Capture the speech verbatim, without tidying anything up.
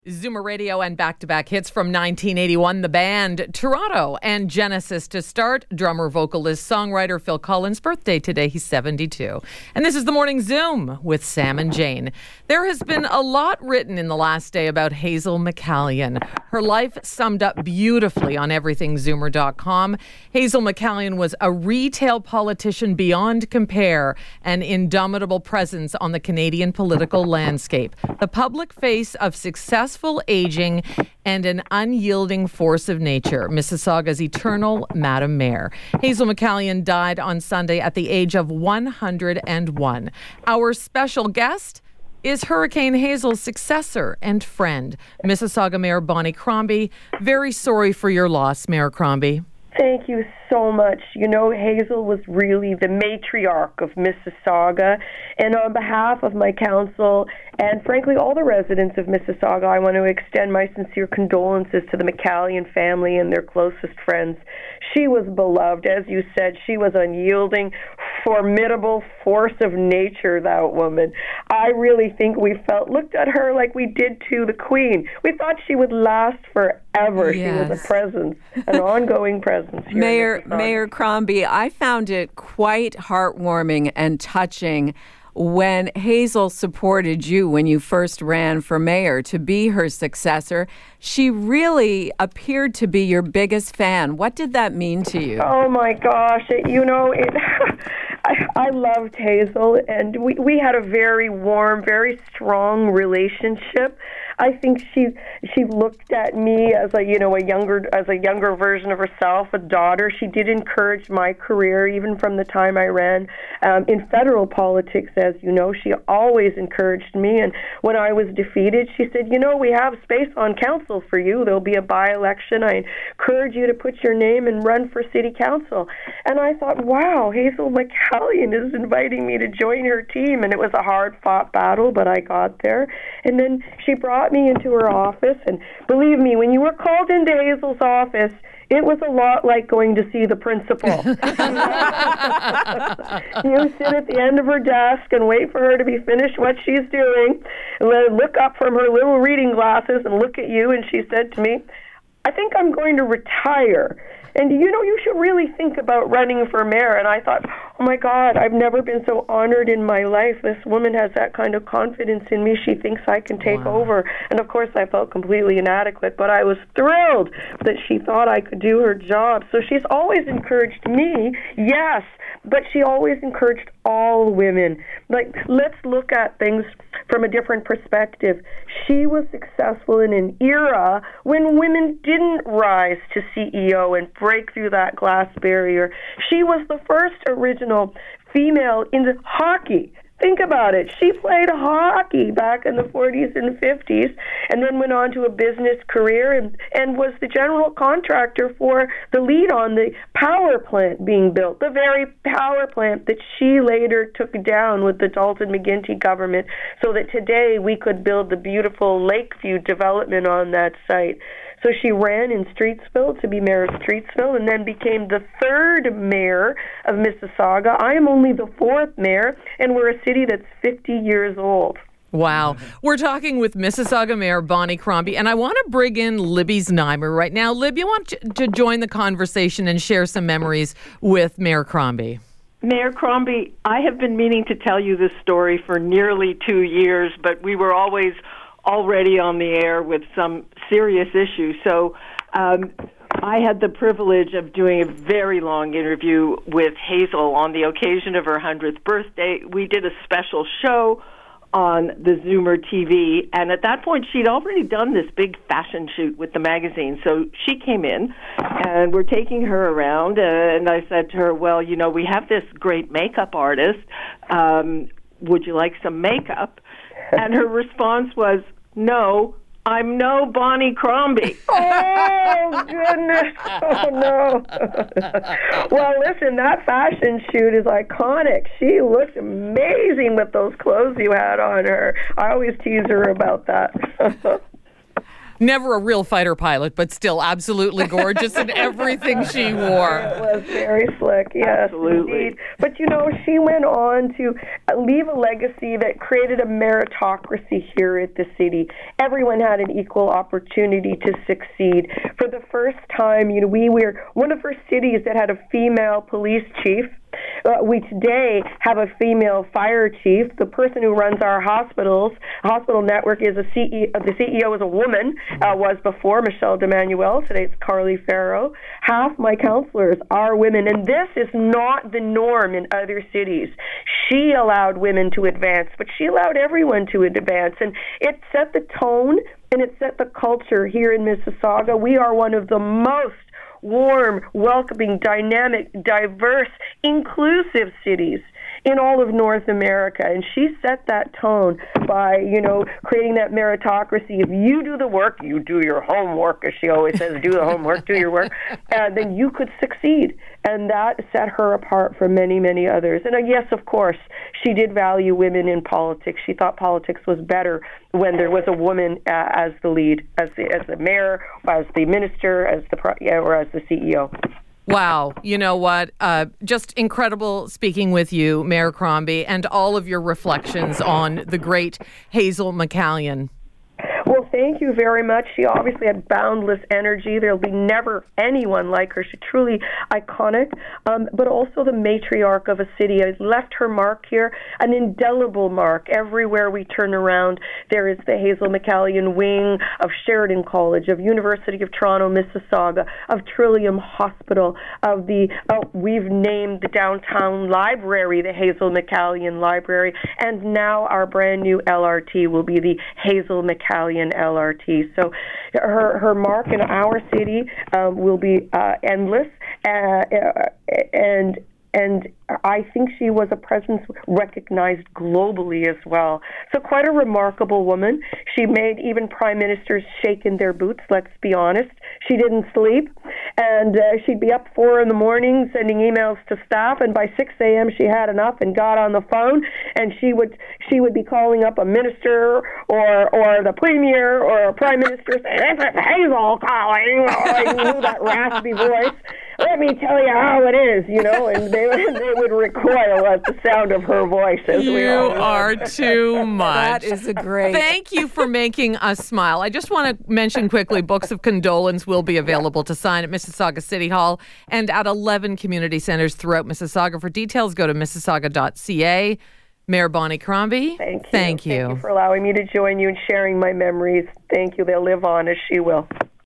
Zoomer Radio and back-to-back hits from nineteen eighty-one. The band Toronto and Genesis to start. Drummer, vocalist, songwriter Phil Collins' birthday today. He's seventy-two. And this is the Morning Zoom with Sam and Jane. There has been a lot written in the last day about Hazel McCallion. Her life summed up beautifully on everything zoomer dot com. Hazel McCallion was a retail politician beyond compare, an indomitable presence on the Canadian political landscape, the public face of success, aging, and an unyielding force of nature, Mississauga's eternal Madam Mayor. Hazel McCallion died on Sunday at the age of one hundred one. Our special guest is Hurricane Hazel's successor and friend, Mississauga Mayor Bonnie Crombie. Very sorry for your loss, Mayor Crombie. Thank you so much. You know, Hazel was really the matriarch of Mississauga, and on behalf of my council and, frankly, all the residents of Mississauga, I want to extend my sincere condolences to the McCallion family and their closest friends. She was beloved. As you said, she was unyielding, formidable force of nature, that woman. I really think we felt, looked at her like we did to the Queen. We thought she would last forever. Yes. She was a presence, an ongoing presence. Here Mayor, Mayor Crombie, I found it quite heartwarming and touching when Hazel supported you when you first ran for mayor to be her successor. She really appeared to be your biggest fan. What did that mean to you? Oh, my gosh. It, you know, it, I, I loved Hazel, and we, we had a very warm, very strong relationship. I think she she looked at me as a you know a younger as a younger version of herself, a daughter. She did encourage my career even from the time I ran um, in federal politics. As you know, she always encouraged me. And when I was defeated, she said, "You know, we have space on council for you. There'll be a by-election. I encourage you to put your name and run for city council." And I thought, wow, Hazel McCallion is inviting me to join her team. And it was a hard-fought battle, but I got there. And then she brought me into her office, and believe me, when you were called into Hazel's office, it was a lot like going to see the principal. You sit at the end of her desk and wait for her to be finished what she's doing, and then look up from her little reading glasses and look at you, and she said to me, "I think I'm going to retire. And, you know, you should really think about running for mayor." And I thought, oh, my God, I've never been so honored in my life. This woman has that kind of confidence in me. She thinks I can take wow. over. And, of course, I felt completely inadequate, but I was thrilled that she thought I could do her job. So she's always encouraged me, yes, but she always encouraged all women. Like, let's look at things from a different perspective. She was successful in an era when women didn't rise to C E O and break through that glass barrier. She was the first original female in hockey. Think about it. She played hockey back in the forties and fifties and then went on to a business career and, and was the general contractor for the lead on the power plant being built, the very power plant that she later took down with the Dalton McGuinty government so that today we could build the beautiful Lakeview development on that site. So she ran in Streetsville to be mayor of Streetsville and then became the third mayor of Mississauga. I am only the fourth mayor, and we're a city that's fifty years old. Wow. We're talking with Mississauga Mayor Bonnie Crombie, and I want to bring in Libby Znaimer right now. Libby, you want to join the conversation and share some memories with Mayor Crombie? Mayor Crombie, I have been meaning to tell you this story for nearly two years, but we were always already on the air with some serious issues. So um, I had the privilege of doing a very long interview with Hazel on the occasion of her one hundredth birthday. We did a special show on the Zoomer T V, and at that point she'd already done this big fashion shoot with the magazine. So she came in, and we're taking her around, and I said to her, well, you know, we have this great makeup artist. Um, would you like some makeup? And her response was, no, I'm no Bonnie Crombie. Oh, goodness. Oh, no. Well, listen, that fashion shoot is iconic. She looked amazing with those clothes you had on her. I always tease her about that. Never a real fighter pilot, but still absolutely gorgeous in everything she wore. It was very slick, yes, Absolutely. indeed. But, you know, she went on to leave a legacy that created a meritocracy here at the city. Everyone had an equal opportunity to succeed. For the first time, you know, we were one of her cities that had a female police chief. Uh, we today have a female fire chief. The person who runs our hospitals, hospital network, is a C E O. The C E O is a woman, uh, was before Michelle DeManuel. Today it's Carly Farrow. Half my counselors are women, and this is not the norm in other cities. She allowed women to advance, but she allowed everyone to advance, and it set the tone and it set the culture here in Mississauga. We are one of the most warm, welcoming, dynamic, diverse, inclusive cities in all of North America. And she set that tone by, you know, creating that meritocracy. If you do the work, you do your homework, as she always says, do the homework, do your work, and then you could succeed. And that set her apart from many, many others. And uh, yes, of course, she did value women in politics. She thought politics was better when there was a woman uh, as the lead, as the, as the mayor, as the minister, as the pro- yeah, or as the C E O. Wow. You know what? Uh, just incredible speaking with you, Mayor Crombie, and all of your reflections on the great Hazel McCallion. Well, thank you very much. She obviously had boundless energy. There'll be never anyone like her. She's truly iconic, um, but also the matriarch of a city. Has left her mark here, an indelible mark. Everywhere we turn around, there is the Hazel McCallion wing of Sheridan College, of University of Toronto, Mississauga, of Trillium Hospital, of the, oh, we've named the downtown library the Hazel McCallion Library, and now our brand new L R T will be the Hazel McCallion L R T. So her her mark in our city um, will be uh, endless, uh, and and I think she was a presence recognized globally as well. So quite a remarkable woman. She made even prime ministers shake in their boots, let's be honest. She didn't sleep, and uh, she'd be up four in the morning sending emails to staff, and by six a.m. she had enough and got on the phone, and she would she would be calling up a minister or or the premier or a prime minister saying, "This is Hazel calling," or you knew that raspy voice. "Let me tell you how it is," you know, and they, they would recoil at the sound of her voice. As you we all are too much. That is a great. Thank you for making us smile. I just want to mention quickly, books of condolence will be available to sign at Mississauga City Hall and at eleven community centers throughout Mississauga. For details, go to mississauga dot c a. Mayor Bonnie Crombie, Thank you. Thank you. Thank you for allowing me to join you and sharing my memories. Thank you. They'll live on as she will.